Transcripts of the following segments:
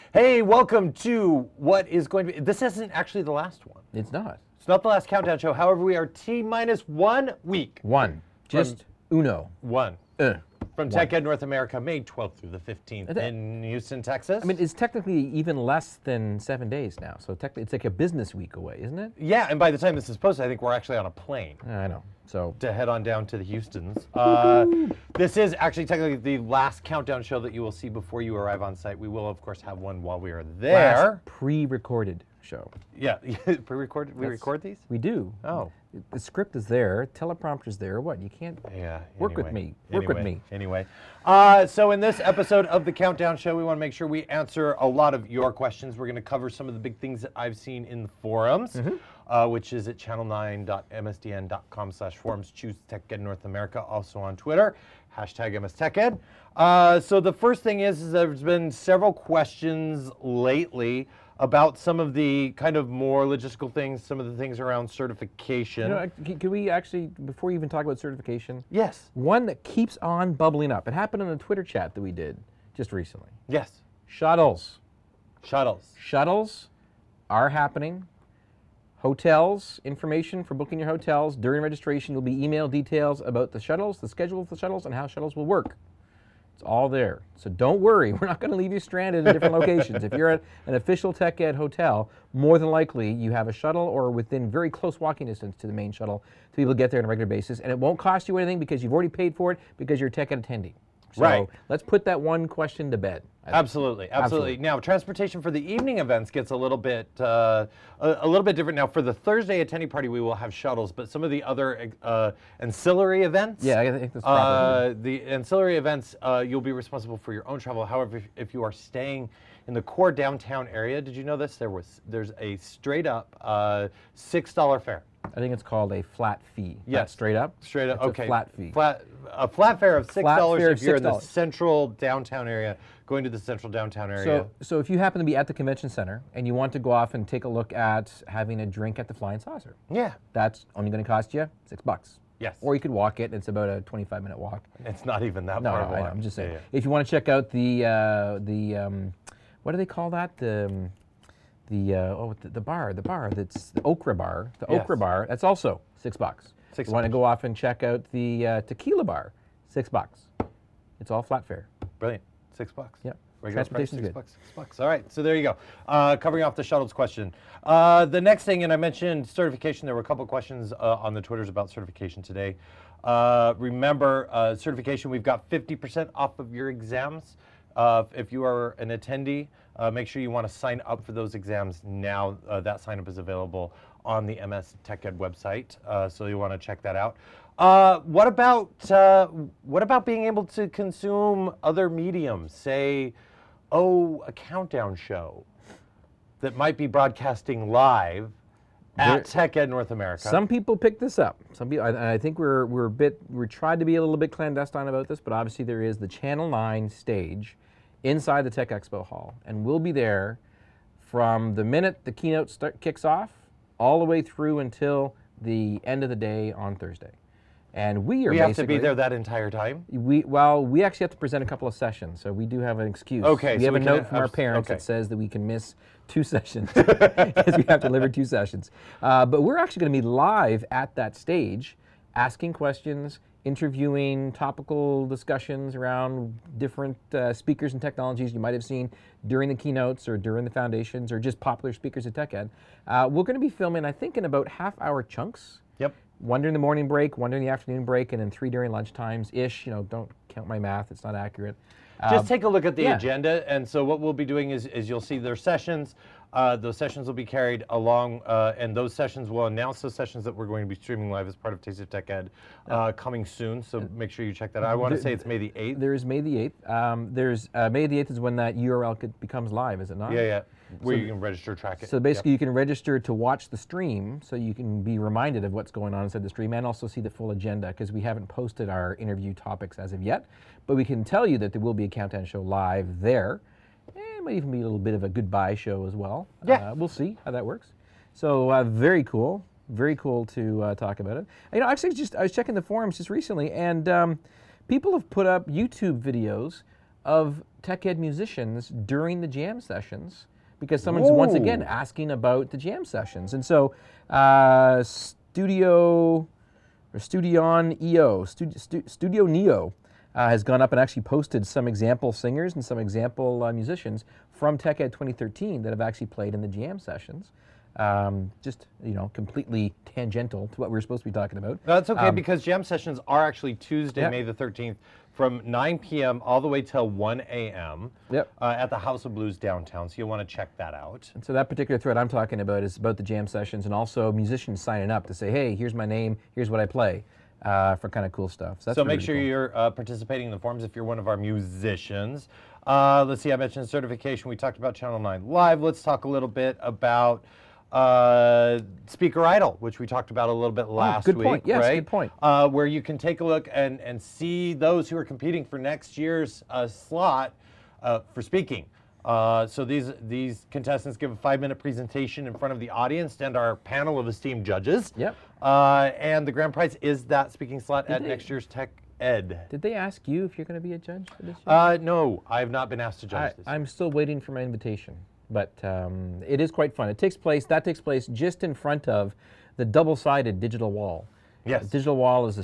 Hey, welcome to what is going to be. This isn't actually the last one. It's not. It's not the last countdown show. However, we are T-minus 1 week. One. Just uno. One. From Tech Ed North America, May 12th through the 15th in Houston, Texas. I mean, it's technically even less than 7 days now. So technically, it's like a business week away, isn't it? Yeah, and by the time this is posted, I think we're actually on a plane. I know. So to head on down to the Houstons. This is actually technically the last countdown show that you will see before you arrive on site. We will, of course, have one while we are there. Last pre-recorded show. Yeah, pre-recorded. We record these? We do. Oh. The script is there, teleprompter's there. What? You can't work with me. Work with me. Anyway. So in this episode of the Countdown Show, we want to make sure we answer a lot of your questions. We're going to cover some of the big things that I've seen in the forums, which is at channel9.msdn.com/forums. Choose Tech Ed North America, also on Twitter, #MSTechEd. So the first thing is there's been several questions lately about some of the kind of more logistical things, some of the things around certification. You know, can we actually, before you even talk about certification? Yes. One that keeps on bubbling up. It happened in the Twitter chat that we did just recently. Yes. Shuttles. Shuttles. Shuttles are happening. Hotels, information for booking your hotels. During registration, you'll be emailed details about the shuttles, the schedule of the shuttles, and how shuttles will work. It's all there. So don't worry, we're not going to leave you stranded in different locations. If you're at an official Tech Ed hotel, more than likely you have a shuttle or within very close walking distance to the main shuttle to be able to get there on a regular basis. And it won't cost you anything because you've already paid for it because you're a Tech Ed attendee. So let's put that one question to bed. Absolutely. Now, transportation for the evening events gets a little bit different. Now, for the Thursday attendee party, we will have shuttles, but some of the other ancillary events, I think that's proper. the ancillary events, you'll be responsible for your own travel. However, if you are staying in the core downtown area, did you know this? There's a straight up $6 fare. I think it's called a flat fee. Yes. Straight up? Straight up, it's okay. A flat fee. A flat fare of $6 if you're in the $6. central downtown area, going to the central downtown area. So if you happen to be at the convention center and you want to go off and take a look at having a drink at the Flying Saucer, that's only going to cost you $6. Yes. Or you could walk it, and it's about a 25-minute walk. It's not even that far of a walk. I know, I'm just saying. If you want to check out the what do they call that? The bar that's the Okra Bar. The Okra Bar, that's also $6. If you want to go off and check out the Tequila Bar, $6. It's all flat fare. Brilliant. $6. Yeah. Regular price, Transportation's $6. All right, so there you go. Covering off the shuttles question. The next thing, and I mentioned certification. There were a couple of questions on the Twitters about certification today. Remember, certification, we've got 50% off of your exams. If you are an attendee, make sure you want to sign up for those exams now. That sign up is available on the MS Tech Ed website, so you want to check that out. What about being able to consume other mediums? Say, a countdown show that might be broadcasting live at Tech Ed North America. Some people pick this up. Some people, I think we're tried to be a little bit clandestine about this, but obviously there is the Channel 9 stage inside the Tech Expo Hall, and we'll be there from the minute the keynote kicks off all the way through until the end of the day on Thursday. And we have to be there that entire time? We actually have to present a couple of sessions, so we do have an excuse. Okay, we have a note from our parents that says that we can miss 2 sessions because we have to deliver 2 sessions. But we're actually going to be live at that stage, asking questions, interviewing topical discussions around different speakers and technologies you might have seen during the keynotes or during the foundations or just popular speakers at Tech Ed. We're going to be filming, I think, in about half-hour chunks. Yep. 1 during the morning break, 1 during the afternoon break, and then 3 during lunchtimes-ish. You know, don't count my math, it's not accurate. Just take a look at the agenda, and so what we'll be doing is you'll see their sessions. Those sessions will be carried along, and those sessions will announce those sessions that we're going to be streaming live as part of Taste of Tech Ed coming soon, so make sure you check that out. I want to say it's May the 8th. There is May the 8th. May the 8th is when that URL becomes live, is it not? Yeah. Where you can register, track it. So basically you can register to watch the stream so you can be reminded of what's going on inside the stream and also see the full agenda because we haven't posted our interview topics as of yet. But we can tell you that there will be a countdown show live there. It might even be a little bit of a goodbye show as well. Yeah. We'll see how that works. So very cool. Very cool to talk about it. You know, actually I was checking the forums just recently and people have put up YouTube videos of Tech Ed musicians during the jam sessions because someone's once again Ooh. asking about the jam sessions. And so Studio Neo has gone up and actually posted some example singers and some example musicians from Tech Ed 2013 that have actually played in the jam sessions. Just, completely tangential to what we were supposed to be talking about. No, that's okay because jam sessions are actually Tuesday, Yep. May the 13th from 9 p.m. all the way till 1 a.m. Yep. At the House of Blues downtown, so you'll want to check that out. And so that particular thread I'm talking about is about the jam sessions and also musicians signing up to say, hey, here's my name, here's what I play, for kind of cool stuff. So, that's So really make sure cool. you're participating in the forums if you're one of our musicians. Let's see, I mentioned certification. We talked about Channel 9 Live. Let's talk a little bit about Speaker Idol, which we talked about a little bit last good week. point. Yes, right? good point. Where you can take a look and see those who are competing for next year's slot for speaking. So these contestants give a 5-minute presentation in front of the audience and our panel of esteemed judges. Yep. And the grand prize is that speaking slot at they- next year's Tech Ed. Did they ask you if you're going to be a judge for this year? No, I have not been asked to judge this. I'm still waiting for my invitation, but it is quite fun. That takes place just in front of the double-sided digital wall. Yes. Digital wall is a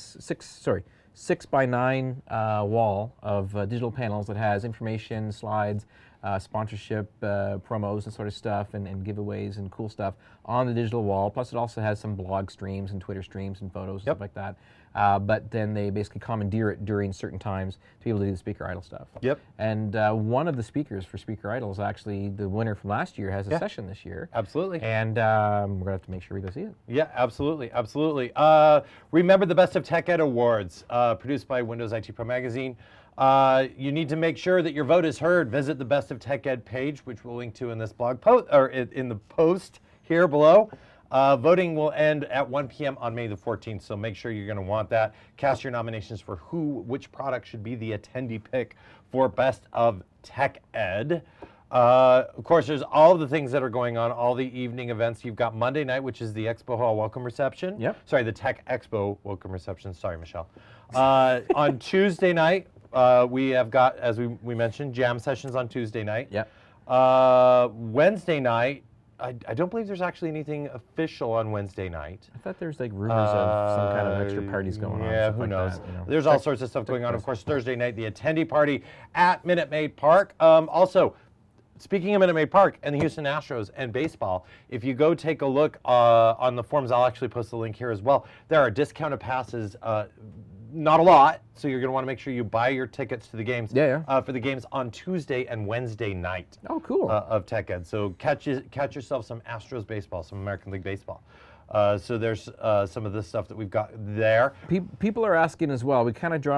6x9 wall of digital panels that has information, slides, sponsorship, promos and sort of stuff, and giveaways and cool stuff on the digital wall. Plus it also has some blog streams and Twitter streams and photos and stuff like that. But then they basically commandeer it during certain times to be able to do the Speaker Idol stuff. Yep. And one of the speakers for Speaker Idol is actually the winner from last year, has a session this year. Absolutely. And we're going to have to make sure we go see it. Yeah, absolutely, absolutely. Remember the Best of Tech Ed Awards, produced by Windows IT Pro Magazine. You need to make sure that your vote is heard. Visit the Best of Tech Ed page, which we'll link to in this blog post, or in the post here below. Voting will end at 1 p.m. on May the 14th, so make sure you're going to want that. Cast your nominations for which product should be the attendee pick for Best of Tech Ed. Of course, there's all the things that are going on, all the evening events. You've got Monday night, which is the Expo Hall welcome reception. Yep. Sorry, the Tech Expo welcome reception. Sorry, Michelle. On Tuesday night, we have got, as we mentioned, jam sessions on Tuesday night. Yep. Wednesday night, I don't believe there's actually anything official on Wednesday night. I thought there was like rumors of some kind of extra parties going on. Yeah, stuff who like knows? that, you know. There's all sorts of stuff going on. Of course, Thursday night, the attendee party at Minute Maid Park. Also, speaking of Minute Maid Park and the Houston Astros and baseball, if you go take a look on the forums, I'll actually post the link here as well. There are discounted passes. Not a lot, so you're going to want to make sure you buy your tickets to the games. For the games on Tuesday and Wednesday night. Oh, cool. Of Tech Ed. So catch yourself some Astros baseball, some American League baseball. So there's some of this stuff that we've got there. People are asking as well. We kind of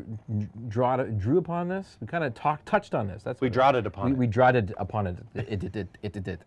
drew upon this. We kind of touched on this. We drawed upon it. We drawed upon it. It did.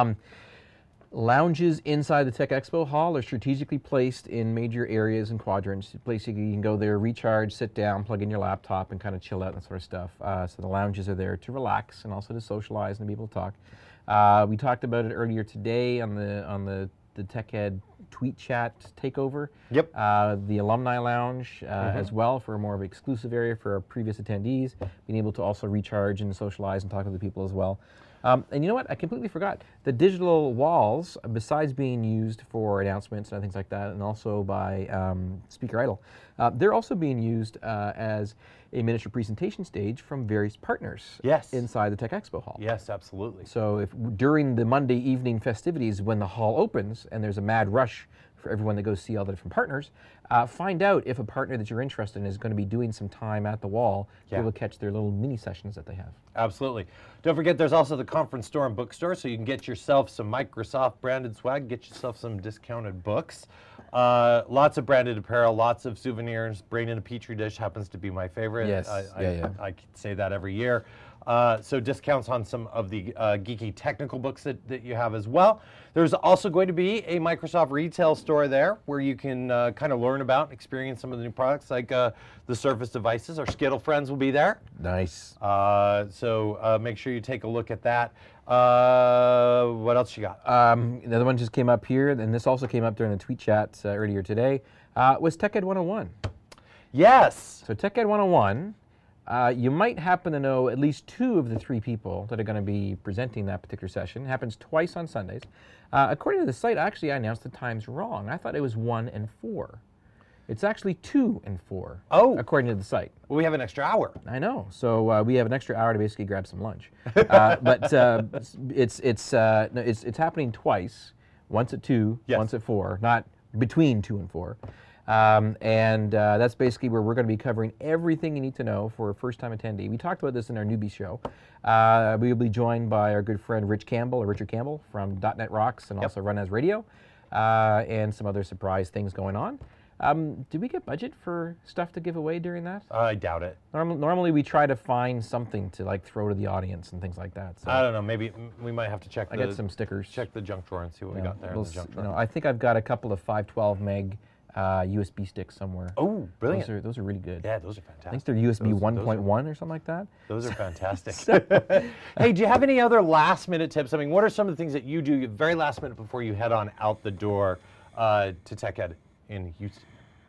Lounges inside the Tech Expo Hall are strategically placed in major areas and quadrants. Basically, you can go there, recharge, sit down, plug in your laptop, and kind of chill out and that sort of stuff. So the lounges are there to relax and also to socialize and be able to talk. We talked about it earlier today on the Tech Ed tweet chat takeover. Yep. The Alumni Lounge as well for more of an exclusive area for our previous attendees, being able to also recharge and socialize and talk to the people as well. And you know what? I completely forgot. The digital walls, besides being used for announcements and things like that, and also by Speaker Idol, they're also being used as a miniature presentation stage from various partners inside the Tech Expo Hall. Yes, absolutely. So if during the Monday evening festivities, when the hall opens and there's a mad rush for everyone to go see all the different partners, find out if a partner that you're interested in is going to be doing some time at the wall to be able to catch their little mini sessions that they have. Absolutely. Don't forget there's also the conference store and bookstore, so you can get yourself some Microsoft branded swag, get yourself some discounted books. Lots of branded apparel, lots of souvenirs. Brain in a Petri dish happens to be my favorite. Yes. I say that every year. So discounts on some of the geeky technical books that you have as well. There's also going to be a Microsoft retail store there where you can kind of learn about and experience some of the new products like the Surface devices. Our Skittle friends will be there. Nice. So make sure you take a look at that. What else you got? Another one just came up here, and this also came up during the tweet chat earlier today, was Tech Ed 101. Yes. So Tech Ed 101 You might happen to know at least 2 of the 3 people that are going to be presenting that particular session. It happens twice on Sundays. According to the site, actually, I announced the times wrong. I thought it was 1 and 4. It's actually 2 and 4, according to the site. Well, we have an extra hour. I know. So we have an extra hour to basically grab some lunch. But it's happening twice, once at 2, once at 4, not between 2 and 4. That's basically where we're going to be covering everything you need to know for a first-time attendee. We talked about this in our newbie show. We will be joined by our good friend Richard Campbell from .NET Rocks and also Run As Radio, and some other surprise things going on. Did we get budget for stuff to give away during that? I doubt it. Normally we try to find something to like throw to the audience and things like that. So I don't know. Maybe we might have to check. I got some stickers. Check the junk drawer and see what we got there in the junk drawer. I think I've got a couple of 512 meg USB sticks somewhere. Oh, brilliant! Those are really good. Yeah, those are fantastic. I think they're USB 1.1 or something like that. Those are fantastic. Hey, do you have any other last-minute tips? I mean, what are some of the things that you do very last minute before you head on out the door to Tech Ed in Houston?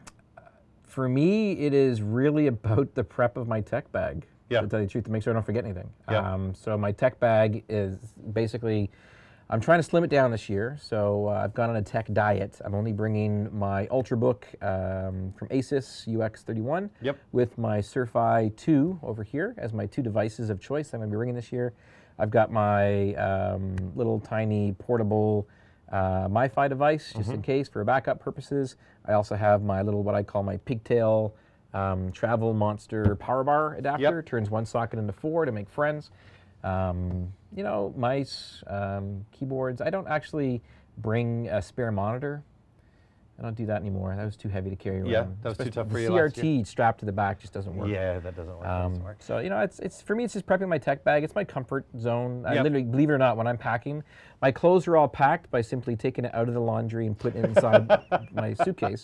For me, it is really about the prep of my tech bag, to tell you the truth, to make sure I don't forget anything. Yeah. So my tech bag is basically, I'm trying to slim it down this year, so I've gone on a tech diet. I'm only bringing my Ultrabook from Asus UX31 with my Surfi 2 over here as my 2 devices of choice I'm going to be bringing this year. I've got my little tiny portable MiFi device, just in case, for backup purposes. I also have my little, what I call my pigtail travel monster power bar adapter. Turns one socket into 4 to make friends. You know, mice, keyboards. I don't actually bring a spare monitor. I don't do that anymore. That was too heavy to carry around. Yeah, that was too tough for you The last year. CRT strapped to the back just doesn't work. Yeah, that doesn't work. So, you know, it's for me, it's just prepping my tech bag. It's my comfort zone. I literally, believe it or not, when I'm packing, my clothes are all packed by simply taking it out of the laundry and putting it inside my suitcase.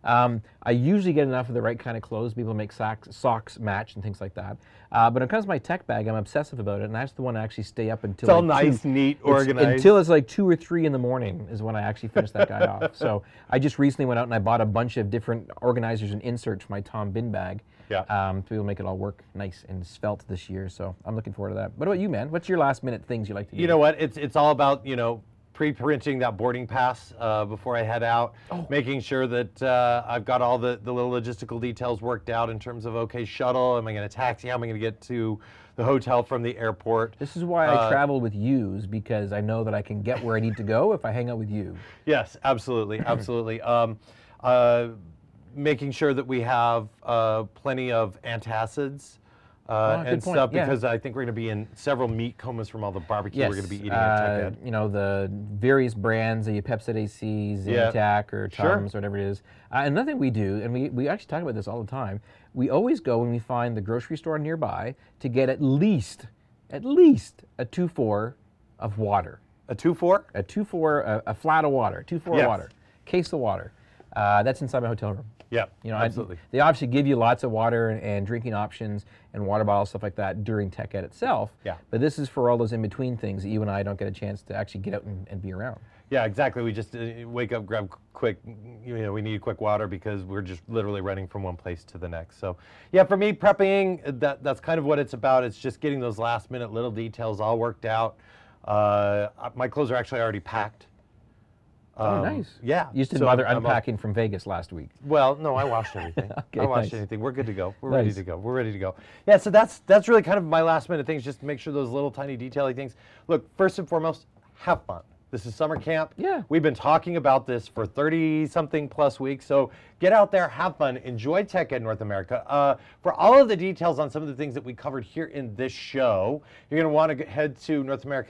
I usually get enough of the right kind of clothes, be able to make socks match and things like that. But when it comes to my tech bag, I'm obsessive about it, and that's the one I actually stay up until. It's all nice, neat, organized. Until it's like 2 or 3 in the morning is when I actually finish that guy off. So I just recently went out and I bought a bunch of different organizers and inserts for my Tom bin bag. To be able to make it all work nice and svelte this year. So I'm looking forward to that. What about you, man? What's your last minute things you like to do? You know what? It's all about, you know, pre-printing that boarding pass before I head out, making sure that I've got all the little logistical details worked out in terms of, okay, shuttle, am I going to taxi, how am I going to get to the hotel from the airport? This is why I travel with yous, because I know that I can get where I need to go if I hang out with you. Yes, absolutely, absolutely. Making sure that we have plenty of antacids and stuff, because I think we're going to be in several meat comas from all the barbecue we're going to be eating at Tech Ed. You know, the various brands, the Pepsi AC, Zytac, or Tums, or whatever it is. Another thing we do, and we actually talk about this all the time, we always go when we find the grocery store nearby to get at least a 2-4 of water. A 2-4? A 2-4, a flat of water, 2-4 water, case of water. That's inside my hotel room. Yeah, you know, absolutely. They obviously give you lots of water and drinking options and water bottles, stuff like that during Tech Ed itself. Yeah. But this is for all those in-between things that you and I don't get a chance to actually get out and be around. Yeah, exactly. We just wake up, grab quick, you know, we need quick water because we're just literally running from one place to the next. So, yeah, for me, prepping, that's kind of what it's about. It's just getting those last-minute little details all worked out. My clothes are actually already packed. Oh, nice. Yeah. You just didn't bother unpacking from Vegas last week. Well, no, I washed everything. Okay, I washed nice. anything. We're good to go. We're ready to go. We're ready to go. Yeah, so that's really kind of my last minute things, just to make sure those little tiny detaily things. Look, first and foremost, have fun. This is summer camp. Yeah. We've been talking about this for 30-something plus weeks, so get out there, have fun, enjoy Tech Ed North America. For all of the details on some of the things that we covered here in this show, you're going to want to head to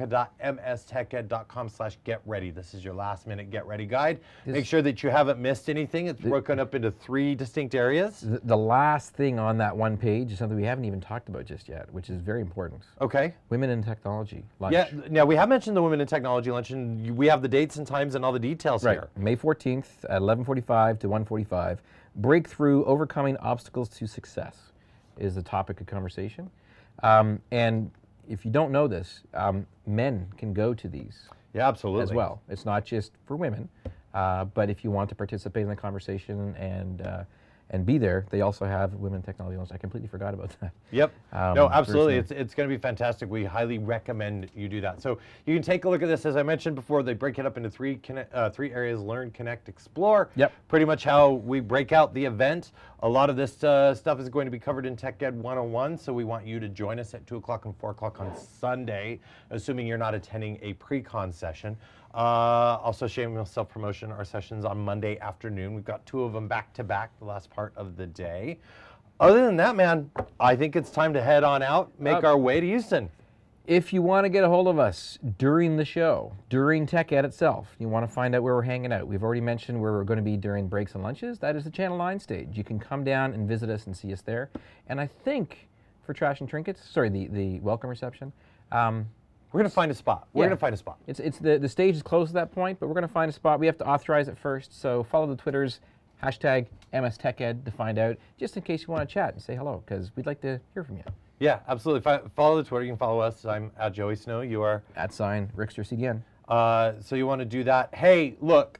northamerica.msteched.com/getready. This is your last minute get ready guide. Make sure that you haven't missed anything. It's broken up into 3 distinct areas. The last thing on that one page is something we haven't even talked about just yet, which is very important. Okay. Women in Technology lunch. Yeah, now we have mentioned the Women in Technology lunch, and we have the dates and times and all the details here. May 14th at 11:45 to 1:45. Breakthrough Overcoming Obstacles to Success is the topic of conversation. And if you don't know this, men can go to these. Yeah, absolutely. As well. It's not just for women, but if you want to participate in the conversation and and be there. They also have Women in Technology Lunch. I completely forgot about that. Yep. No, very absolutely. soon. It's going to be fantastic. We highly recommend you do that. So you can take a look at this. As I mentioned before, they break it up into three areas: learn, connect, explore. Yep. Pretty much how we break out the event. A lot of this stuff is going to be covered in Tech Ed 101. So we want you to join us at 2 o'clock and 4 o'clock on Sunday, assuming you're not attending a pre-con session. Also, shameless self-promotion, our sessions on Monday afternoon. We've got 2 of them back to back, the last part of the day. Other than that, man, I think it's time to head on out, make our way to Houston. If you want to get a hold of us during the show, during Tech Ed itself, you want to find out where we're hanging out. We've already mentioned where we're going to be during breaks and lunches. That is the Channel 9 stage. You can come down and visit us and see us there. And I think for Trash and Trinkets, sorry, the welcome reception, we're going to find a spot. We're going to find a spot. It's the stage is closed at that point, but we're going to find a spot. We have to authorize it first, so follow the Twitters, hashtag MSTechEd to find out, just in case you want to chat and say hello, because we'd like to hear from you. Yeah, absolutely. Follow the Twitter. You can follow us. I'm at Joey Snow. You are? @ Rickster CDN. So you want to do that. Hey, look,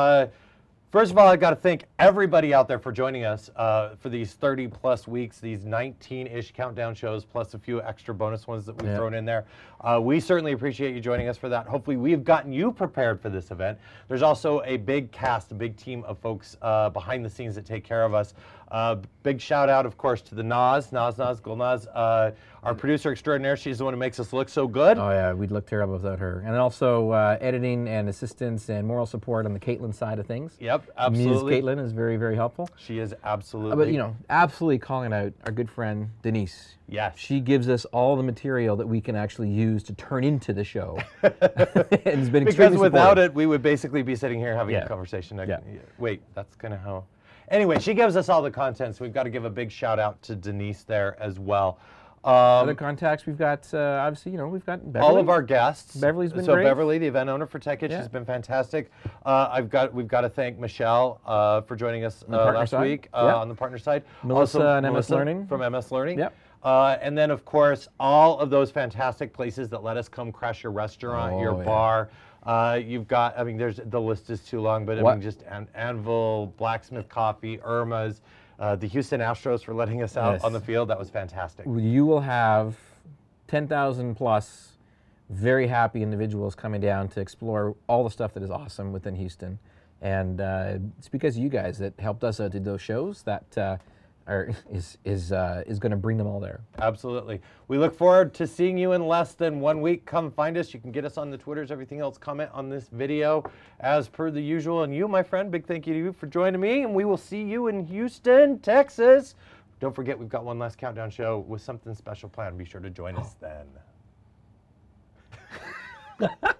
first of all, I've got to thank everybody out there for joining us for these 30-plus weeks, these 19-ish countdown shows, plus a few extra bonus ones that we've thrown in there. We certainly appreciate you joining us for that. Hopefully, we've gotten you prepared for this event. There's also a big cast, a big team of folks behind the scenes that take care of us. Big shout out, of course, to the Gulnaz, our producer extraordinaire. She's the one who makes us look so good. Oh yeah, we'd look terrible without her. And then also editing and assistance and moral support on the Caitlin side of things. Yep, absolutely. Ms. Caitlin is very, very helpful. She is absolutely. But you know, absolutely calling out our good friend Denise. Yes. She gives us all the material that we can actually use to turn into the show. And it's been because without supportive. it, we would basically be sitting here having a conversation. Wait, that's kind of how. Anyway, she gives us all the content, so we've got to give a big shout out to Denise there as well. Other contacts we've got, obviously, you know, we've got Beverly. All of our guests. Beverly's been so great. Beverly, the event owner for Tech Ed, she's been fantastic. We've got to thank Michelle for joining us last week on the partner side. Melissa also, and MS Learning. From MS Learning. Yep. And then, of course, all of those fantastic places that let us come crash your restaurant, your bar. You've got, I mean, the list is too long, but I mean, just Anvil, Blacksmith Coffee, Irma's, the Houston Astros for letting us out on the field. That was fantastic. You will have 10,000 plus very happy individuals coming down to explore all the stuff that is awesome within Houston. And it's because of you guys that helped us out to those shows that is going to bring them all there. Absolutely. We look forward to seeing you in less than 1 week. Come find us. You can get us on the Twitters, everything else. Comment on this video as per the usual. And you, my friend, big thank you to you for joining me. And we will see you in Houston, Texas. Don't forget, we've got one last countdown show with something special planned. Be sure to join us then.